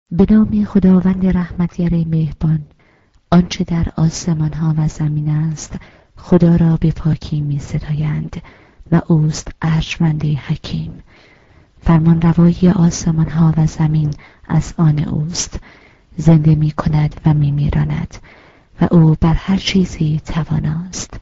به نام خداوند رحمتگر مهربان. آنچه در آسمان ها و زمین است خدا را به پاکی می ستایند و اوست ارجمند حکیم. فرمان روایی آسمان ها و زمین از آن اوست. زنده می کند و می میراند و او بر هر چیزی تواناست.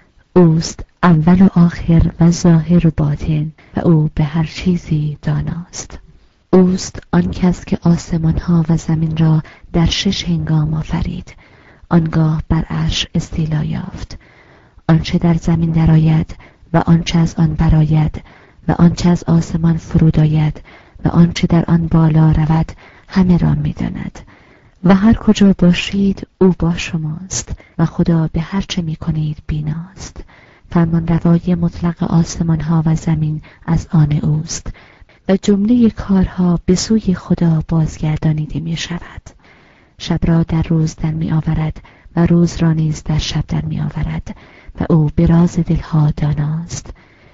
اوست اول و آخر و ظاهر و باطن و او به هر چیزی داناست. اوست آن کس که آسمان ها و زمین را در 6 هنگام آفرید، آنگاه بر عرش استیلا یافت. آنچه در زمین درآید و آنچه از آن برآید و آنچه از آسمان فرود آید و آنچه در آن بالا رود همه را می‌داند. و هر کجا باشید او با شماست و خدا به هر چه می‌کنید بیناست. فرمان روای مطلق آسمان ها و زمین از آن اوست و جمله کارها به سوی خدا بازگردانیده می شود. شب را در روز در می آورد و روز را نیز در شب در می آورد و او به راز دلها داناست.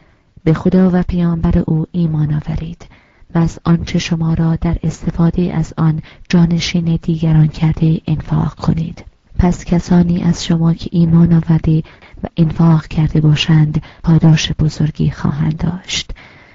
به خدا و پیامبر او ایمان آورید و از آنچه شما را در استفاده از آن جانشین دیگران کرده انفاق کنید. پس کسانی از شما که ایمان آورده و انفاق کرده باشند پاداش بزرگی خواهند داشت.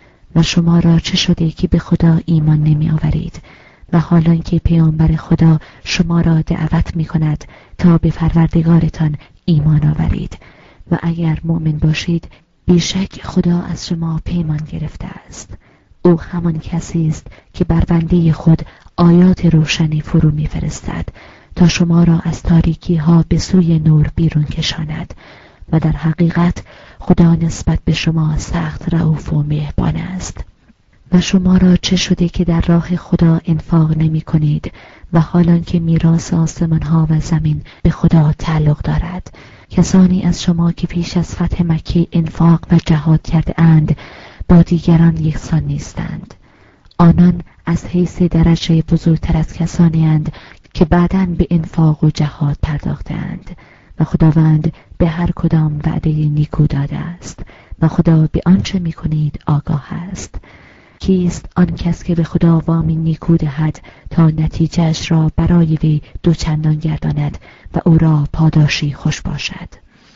و شما را چه شده که به خدا ایمان نمی آورید و حالان که پیامبر خدا شما را دعوت می کند تا به پروردگارتان ایمان آورید و اگر مؤمن باشید بیشک خدا از شما پیمان گرفته است. او همان کسی است که بر بنده خود آیات روشنی فرو می فرستد تا شما را از تاریکی ها به سوی نور بیرون کشاند و در حقیقت خدا نسبت به شما سخت رئوف و مهربان است. و شما را چه شده که در راه خدا انفاق نمی کنید و حالان که میراث آسمان ها و زمین به خدا تعلق دارد؟ کسانی از شما که پیش از فتح مکه انفاق و جهاد کرده اند با دیگران یکسان نیستند. آنان از حیث درجه بزرگتر از کسانی اند که بعداً به انفاق و جهاد پرداختند و خداوند به هر کدام وعده نیکو داده است و خدا به آنچه می‌کنید آگاه است. کیست آن کس که به خدا وامی نیکو دهد تا نتیجهش را برای وی دوچندان گرداند و او را پاداشی خوش باشد؟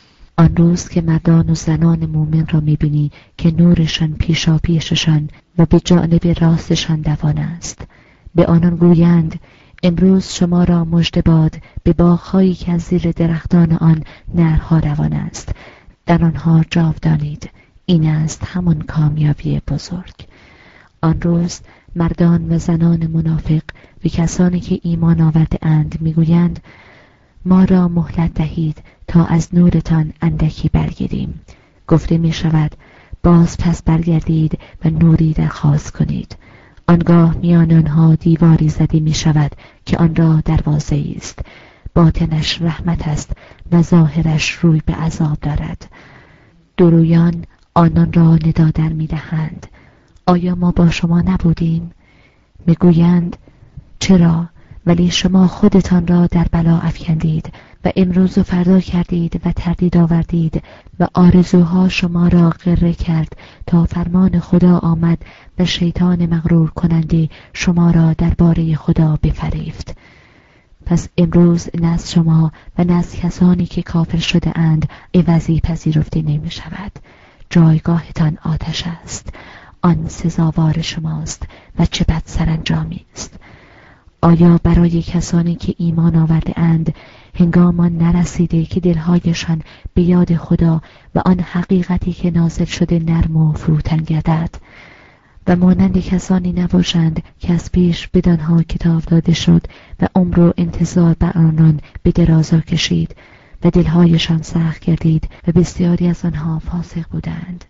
آن روز که مردان و زنان مومن را می‌بینی که نورشان پیشا پیششان و به جانب راستشان دوان است، به آنان گویند امروز شما را مژده باد به باغ‌هایی که از زیر درختان آن نهرها روان است، در آنها جاودانید. این است همان کامیابی بزرگ. آن روز مردان و زنان منافق و کسانی که ایمان آورده اند میگویند ما را مهلت دهید تا از نورتان اندکی برگیریم. گفته می شود باز پس برگردید و نوری درخواست کنید. آنگاه میان آنها دیواری زده می شود که آن را دروازه است. باطنش رحمت است و ظاهرش روی به عذاب دارد. درویان آنان را ندا در می دهند آیا ما با شما نبودیم؟ میگویند چرا؟ ولی شما خودتان را در بلا افکندید و امروز و فردا کردید و تردید آوردید و آرزوها شما را غره کرد تا فرمان خدا آمد و شیطان مغرور کننده شما را درباره خدا بفریفت. پس امروز نه از شما و نه از کسانی که کافر شده اند عوضی پذیرفته نمی شود. جایگاهتان آتش است. آن سزاوار شماست و چه بد سرانجامی است. آیا برای کسانی که ایمان آورده اند هنگام آن نرسیده که دلهایشان به یاد خدا و آن حقیقتی که نازل شده نرم و فروتن گردد و مانند کسانی نباشند که از پیش بدانها کتاب داده شد و عمر و انتظار بر آنان به درازا کشید و دلهایشان سخت گردید و بسیاری از آنها فاسق بودند؟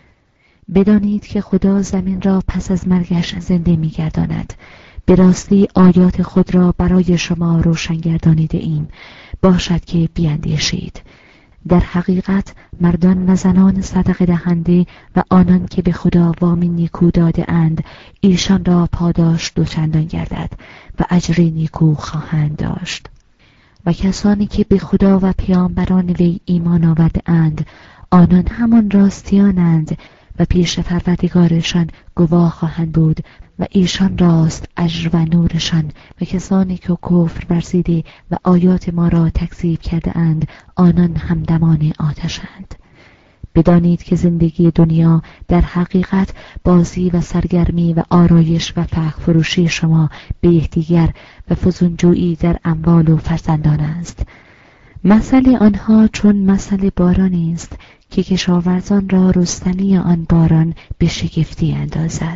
بدانید که خدا زمین را پس از مرگش زنده می‌گرداند. به راستی آیات خود را برای شما روشن گردانیده ایم، باشد که بیندیشید. در حقیقت مردان و زنان صدقه دهنده و آنان که به خدا وامی نیکو داده اند ایشان را پاداش دوچندان گردد و اجری نیکو خواهند داشت. و کسانی که به خدا و پیامبران وی ایمان آورده اند آنان همان راستیانند و پیش پروردگارشان گواه خواهند بود و ایشان راست اجر و نورشان، و کسانی که کفر ورزیده و آیات ما را تکذیب کرده اند آنان همدمان آتشند. بدانید که زندگی دنیا در حقیقت بازی و سرگرمی و آرایش و فخر فروشی شما به یکدیگر و فزونجویی در اموال و فرزندان است. مثل آنها چون مثل بارانی است که کشاورزان را رستنی آن باران به شگفتی اندازد.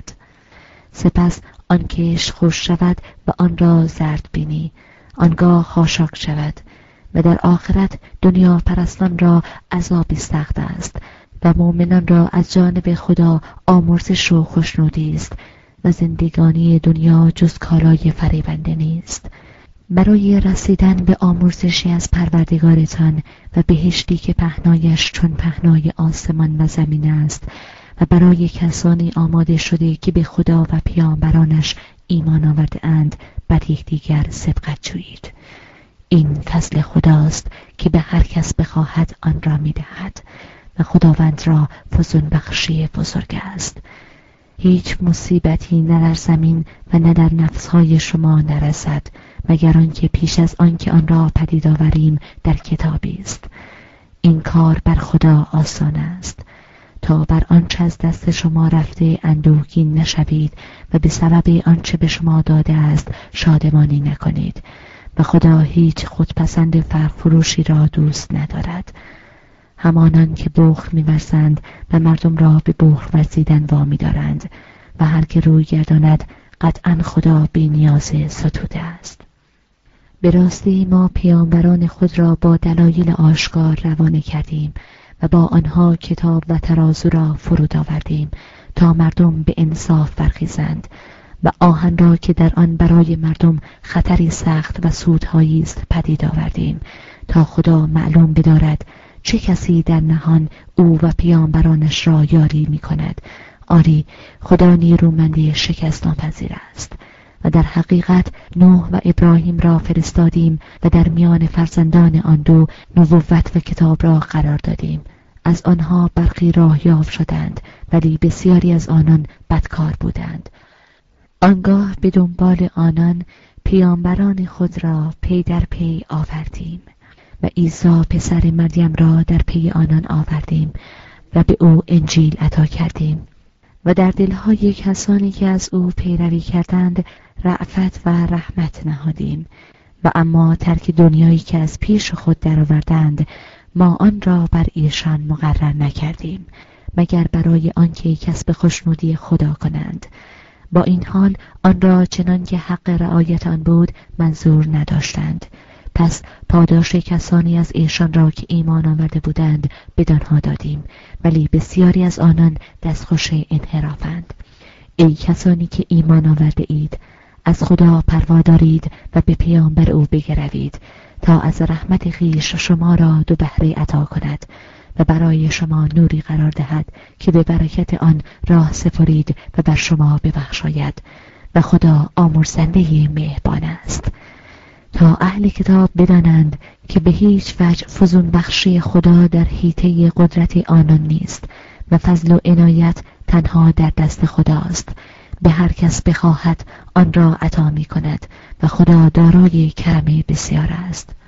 سپس آن کشت خوش شود و آن را زرد بینی، آنگاه خاشاک شود. و در آخرت دنیا پرستان را عذابی سخت است و مؤمنان را از جانب خدا آمرزش و خوشنودی است و زندگانی دنیا جز کالای فریبنده نیست. برای رسیدن به آمرزشی از پروردگارتان و بهشتی که پهنایش چون پهنای آسمان و زمین است و برای کسانی آماده شده که به خدا و پیامبرانش ایمان آورده اند بر یکدیگر سبقت جویید. این فضل خداست که به هر کس بخواهد آن را می‌دهد و خداوند را فزون بخشی بزرگ است. هیچ مصیبتی نه در زمین و نه در نفسهای شما نرسد مگر آنکه پیش از آنکه آن را پدید آوریم در کتابی است. این کار بر خدا آسان است. تا بر آنچه از دست شما رفته اندوهگین نشوید و به سبب آنچه به شما داده است شادمانی نکنید و خدا هیچ خودپسند فرفروشی را دوست ندارد. همانان که بخل می‌ورزند و مردم را به بخل ورزیدن وامی دارند و هر که روی گرداند قطعا خدا بی نیاز ستوده است. به راستی ما پیامبران خود را با دلایل آشکار روانه کردیم و با آنها کتاب و ترازو را فرود آوردیم تا مردم به انصاف برخیزند و آهن را که در آن برای مردم خطری سخت و سودهایی است پدید آوردیم تا خدا معلوم بدارد چه کسی در نهان او و پیامبرانش را یاری می کند. آری خدا نیرومند شکست ناپذیر است. و در حقیقت نوح و ابراهیم را فرستادیم و در میان فرزندان آن دو نبوت و کتاب را قرار دادیم. از آنها برخی راه یافت شدند ولی بسیاری از آنان بدکار بودند. آنگاه به دنبال آنان پیامبران خود را پی در پی آوردیم و عیسی پسر مریم را در پی آنان آوردیم و به او انجیل عطا کردیم و در دلهای کسانی که از او پیروی کردند رأفت و رحمت نهادیم. و اما ترک دنیایی که از پیش خود درآوردند ما آن را بر ایشان مقرر نکردیم مگر برای آنکه کسب خوشنودی خدا کنند. با این حال آن را چنان که حق رعایت آن بود منظور نداشتند. پس پاداش کسانی از ایشان را که ایمان آورده بودند بدانها دادیم ولی بسیاری از آنان دستخوش انحرافند. ای کسانی که ایمان آورده اید از خدا پروا دارید و به پیامبر او بگروید تا از رحمت خویش شما را دو بهره عطا کند و برای شما نوری قرار دهد که به برکت آن راه سپرید و بر شما ببخشاید و خدا آمرزنده مهربان است. تا اهل کتاب بدانند که به هیچ وجه فزون بخشی خدا در حیطه قدرت آنان نیست و فضل و عنایت تنها در دست خداست. به هر کس بخواهد آن را عطا می کند و خدا دارای کرم بسیار است.